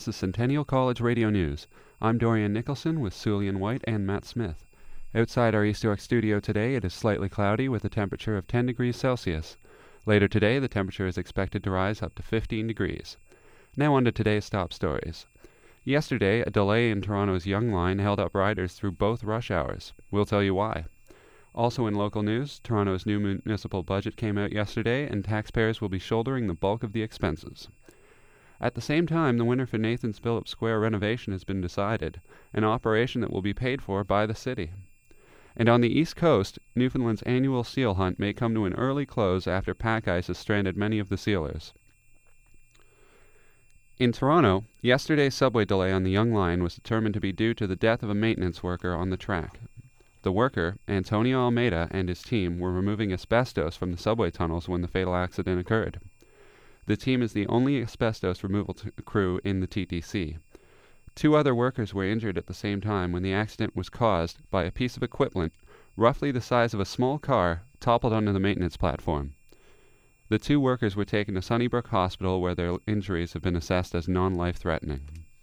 This is Centennial College Radio News. I'm Dorian Nicholson with Sulian White and Matt Smith. Outside our East York studio today, it is slightly cloudy with a temperature of 10 degrees Celsius. Later today, the temperature is expected to rise up to 15 degrees. Now on to today's top stories. Yesterday, a delay in Toronto's Yonge Line held up riders through both rush hours. We'll tell you why. Also in local news, Toronto's new municipal budget came out yesterday, and taxpayers will be shouldering the bulk of the expenses. At the same time, the winner for Nathan's Phillips Square renovation has been decided, an operation that will be paid for by the city. And on the East Coast, Newfoundland's annual seal hunt may come to an early close after pack ice has stranded many of the sealers. In Toronto, yesterday's subway delay on the Yonge Line was determined to be due to the death of a maintenance worker on the track. The worker, Antonio Almeida, and his team were removing asbestos from the subway tunnels when the fatal accident occurred. The team is the only asbestos removal crew in the TTC. 2 other workers were injured at the same time when the accident was caused by a piece of equipment roughly the size of a small car toppled onto the maintenance platform. The 2 workers were taken to Sunnybrook Hospital where their injuries have been assessed as non-life-threatening.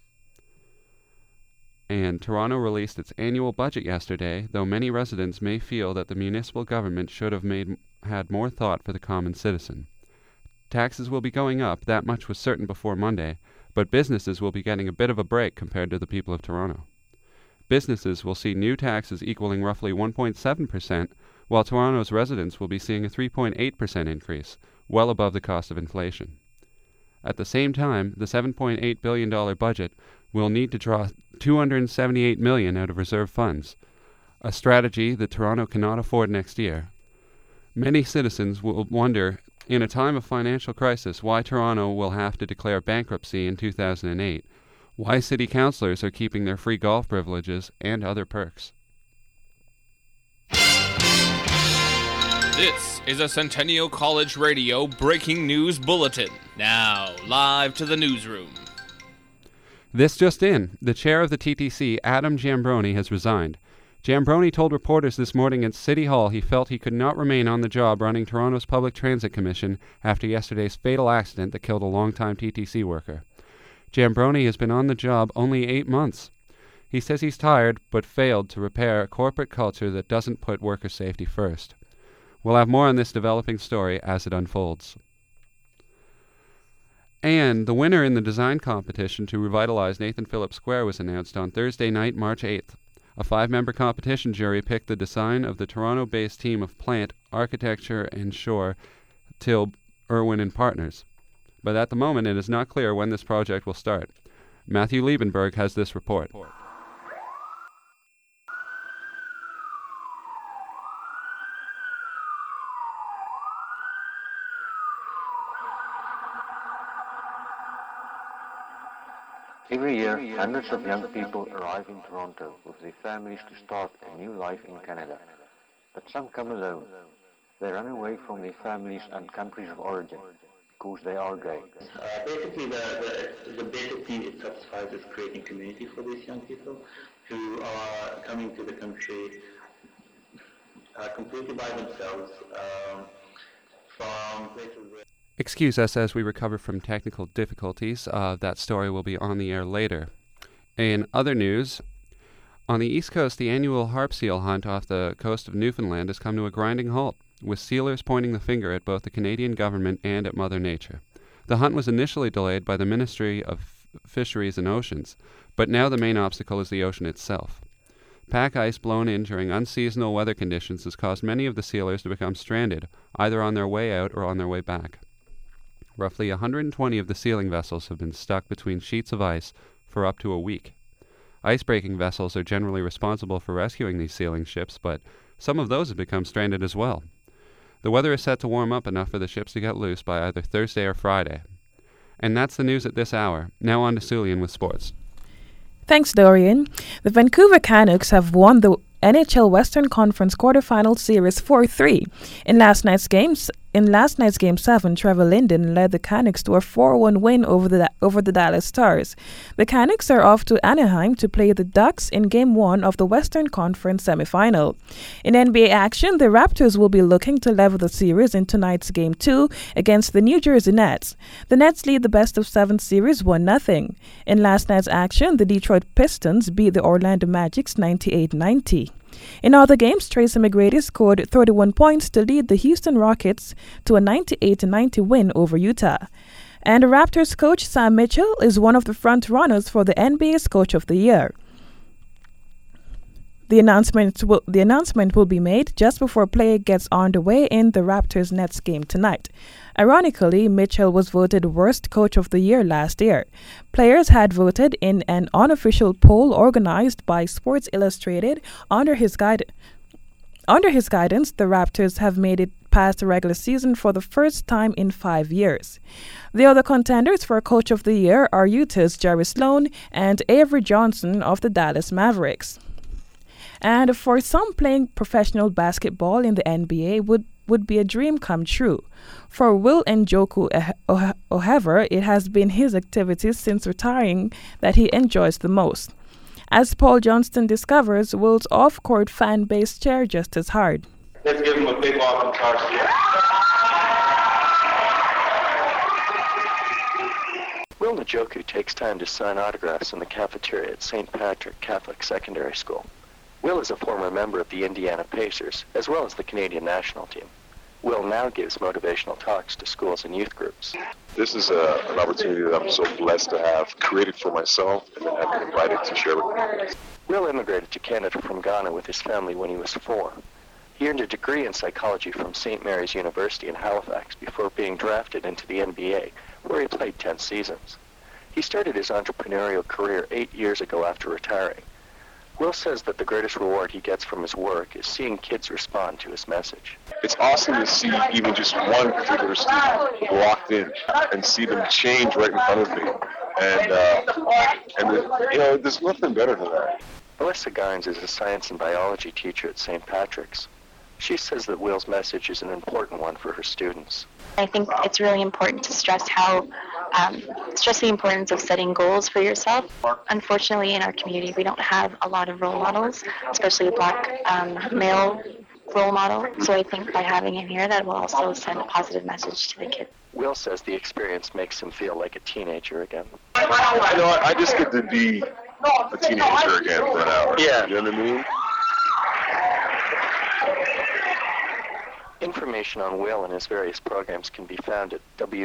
And Toronto released its annual budget yesterday, though many residents may feel that the municipal government should have had more thought for the common citizen. Taxes will be going up, that much was certain before Monday, but businesses will be getting a bit of a break compared to the people of Toronto. Businesses will see new taxes equaling roughly 1.7%, while Toronto's residents will be seeing a 3.8% increase, well above the cost of inflation. At the same time, the $7.8 billion budget will need to draw $278 million out of reserve funds, a strategy that Toronto cannot afford next year. Many citizens will wonder, in a time of financial crisis, why Toronto will have to declare bankruptcy in 2008, why city councillors are keeping their free golf privileges and other perks. This is a Centennial College Radio breaking news bulletin. Now, live to the newsroom. This just in, the chair of the TTC, Adam Giambrone, has resigned. Giambrone told reporters this morning at City Hall he felt he could not remain on the job running Toronto's Public Transit Commission after yesterday's fatal accident that killed a longtime TTC worker. Giambrone has been on the job only 8 months. He says he's tired, but failed to repair a corporate culture that doesn't put worker safety first. We'll have more on this developing story as it unfolds. And the winner in the design competition to revitalize Nathan Phillips Square was announced on Thursday night, March 8th. A 5-member competition jury picked the design of the Toronto-based team of Plant, Architecture and Shore, Till, Irwin and Partners. But at the moment, it is not clear when this project will start. Matthew Liebenberg has this report. Every year, hundreds of young people arrive in Toronto with their families to start a new life in Canada. But some come alone. They run away from their families and countries of origin because they are gay. Basically, the basic thing it satisfies is creating community for these young people who are coming to the country completely by themselves from places where... Excuse us as we recover from technical difficulties. That story will be on the air later. In other news, on the East Coast, the annual harp seal hunt off the coast of Newfoundland has come to a grinding halt, with sealers pointing the finger at both the Canadian government and at Mother Nature. The hunt was initially delayed by the Ministry of Fisheries and Oceans, but now the main obstacle is the ocean itself. Pack ice blown in during unseasonal weather conditions has caused many of the sealers to become stranded, either on their way out or on their way back. Roughly 120 of the sealing vessels have been stuck between sheets of ice for up to a week. Ice-breaking vessels are generally responsible for rescuing these sealing ships, but some of those have become stranded as well. The weather is set to warm up enough for the ships to get loose by either Thursday or Friday. And that's the news at this hour. Now on to Sulian with sports. Thanks, Dorian. The Vancouver Canucks have won the NHL Western Conference quarterfinal series 4-3. In last night's games, last night's Game 7, Trevor Linden led the Canucks to a 4-1 win over the Dallas Stars. The Canucks are off to Anaheim to play the Ducks in Game 1 of the Western Conference semifinal. In NBA action, the Raptors will be looking to level the series in tonight's Game 2 against the New Jersey Nets. The Nets lead the best-of-7 series 1-0. In last night's action, the Detroit Pistons beat the Orlando Magic's 98-90. In other games, Tracy McGrady scored 31 points to lead the Houston Rockets to a 98-90 win over Utah. And the Raptors coach Sam Mitchell is one of the front runners for the NBA's Coach of the Year. The announcement will be made just before play gets underway in the Raptors-Nets game tonight. Ironically, Mitchell was voted Worst Coach of the Year last year. Players had voted in an unofficial poll organized by Sports Illustrated. Under his guidance, the Raptors have made it past the regular season for the first time in 5 years. The other contenders for Coach of the Year are Utah's Jerry Sloan and Avery Johnson of the Dallas Mavericks. And for some, playing professional basketball in the NBA would be a dream come true. For Will Njoku, however, it has been his activities since retiring that he enjoys the most. As Paul Johnston discovers, Will's off-court fan base cheer just as hard. Let's give him a big welcome charge. Will Njoku takes time to sign autographs in the cafeteria at St. Patrick Catholic Secondary School. Will is a former member of the Indiana Pacers, as well as the Canadian national team. Will now gives motivational talks to schools and youth groups. This is an opportunity that I'm so blessed to have created for myself and then have been invited to share with others. Will immigrated to Canada from Ghana with his family when he was 4. He earned a degree in psychology from St. Mary's University in Halifax before being drafted into the NBA, where he played 10 seasons. He started his entrepreneurial career 8 years ago after retiring. Will says that the greatest reward he gets from his work is seeing kids respond to his message. It's awesome to see even just one particular student walked in and see them change right in front of me. And there's nothing better than that. Melissa Gines is a science and biology teacher at St. Patrick's. She says that Will's message is an important one for her students. I think it's really important to stress the importance of setting goals for yourself. Unfortunately, in our community, we don't have a lot of role models, especially a black male role model. So I think by having him here, that will also send a positive message to the kids. Will says the experience makes him feel like a teenager again. I just get to be a teenager again for an hour. Yeah. You know what I mean? Information on Will and his various programs can be found at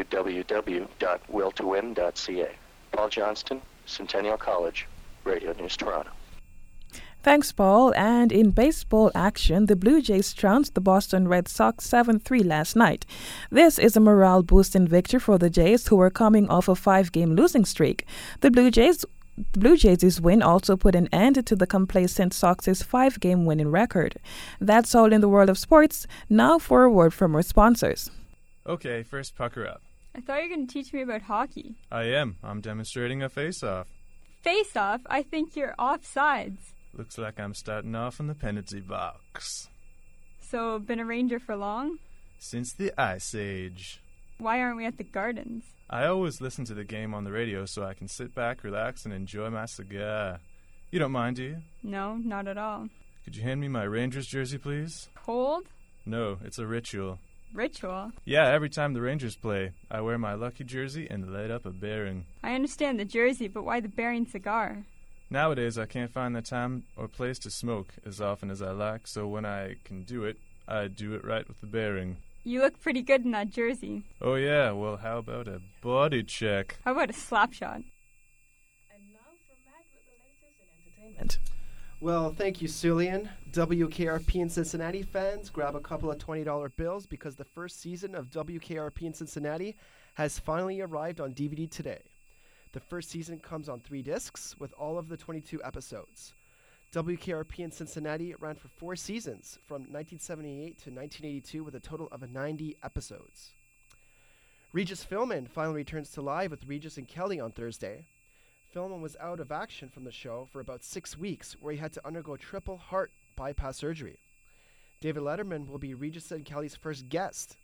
www.willtowin.ca. Paul Johnston, Centennial College, Radio News Toronto. Thanks, Paul. And in baseball action, the Blue Jays trounced the Boston Red Sox 7-3 last night. This is a morale-boosting victory for the Jays, who were coming off a 5-game losing streak. The Blue Jays' win also put an end to the complacent Sox's 5-game winning record. That's all in the world of sports. Now for a word from our sponsors. Okay, first pucker up. I thought you were going to teach me about hockey. I am. I'm demonstrating a face-off. Face-off? I think you're offsides. Looks like I'm starting off in the penalty box. So, been a Ranger for long? Since the Ice Age. Why aren't we at the Gardens? I always listen to the game on the radio so I can sit back, relax, and enjoy my cigar. You don't mind, do you? No, not at all. Could you hand me my Rangers jersey, please? Cold? No, it's a ritual. Ritual? Yeah, every time the Rangers play, I wear my lucky jersey and light up a Bearing. I understand the jersey, but why the Bearing cigar? Nowadays, I can't find the time or place to smoke as often as I like, so when I can do it, I do it right with the Bearing. You look pretty good in that jersey. Oh yeah, well how about a body check? How about a slap shot? And now for Matt with the latest in entertainment. Well, thank you, Sulian. WKRP in Cincinnati fans, grab a couple of $20 bills because the first season of WKRP in Cincinnati has finally arrived on DVD today. The first season comes on 3 discs with all of the 22 episodes. WKRP in Cincinnati ran for 4 seasons from 1978 to 1982 with a total of 90 episodes. Regis Philbin finally returns to live with Regis and Kelly on Thursday. Philbin was out of action from the show for about 6 weeks, where he had to undergo triple heart bypass surgery. David Letterman will be Regis and Kelly's first guest.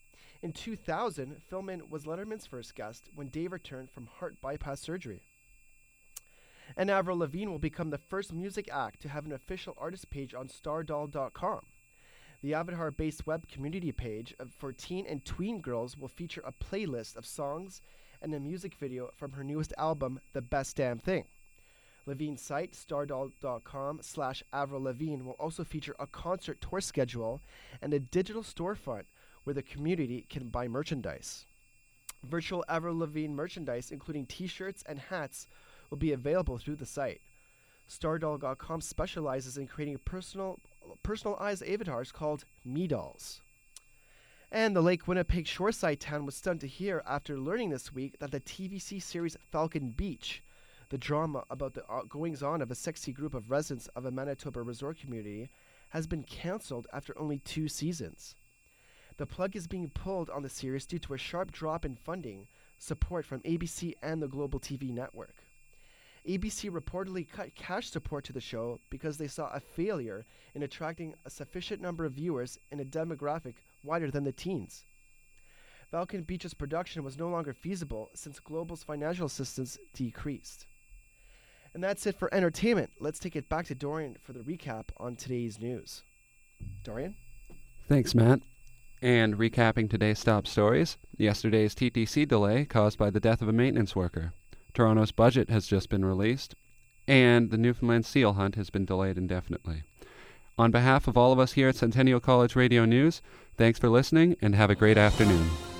In 2000, Philman was Letterman's first guest when Dave returned from heart bypass surgery. And Avril Lavigne will become the first music act to have an official artist page on stardoll.com. The Avatar-based web community page for teen and tween girls will feature a playlist of songs and a music video from her newest album, The Best Damn Thing. Lavigne's site, stardoll.com/Avril Lavigne, will also feature a concert tour schedule and a digital storefront where the community can buy merchandise. Virtual Avril Lavigne merchandise, including t-shirts and hats, will be available through the site. Stardoll.com specializes in creating personalized avatars called Me Dolls. And the Lake Winnipeg shoreside town was stunned to hear after learning this week that the TVC series Falcon Beach, the drama about the goings-on of a sexy group of residents of a Manitoba resort community, has been cancelled after only 2 seasons. The plug is being pulled on the series due to a sharp drop in funding support from ABC and the Global TV network. ABC reportedly cut cash support to the show because they saw a failure in attracting a sufficient number of viewers in a demographic wider than the teens. Falcon Beach's production was no longer feasible since Global's financial assistance decreased. And that's it for entertainment. Let's take it back to Dorian for the recap on today's news. Dorian? Thanks, Matt. And recapping today's top stories, yesterday's TTC delay caused by the death of a maintenance worker. Toronto's budget has just been released, and the Newfoundland seal hunt has been delayed indefinitely. On behalf of all of us here at Centennial College Radio News, thanks for listening and have a great afternoon.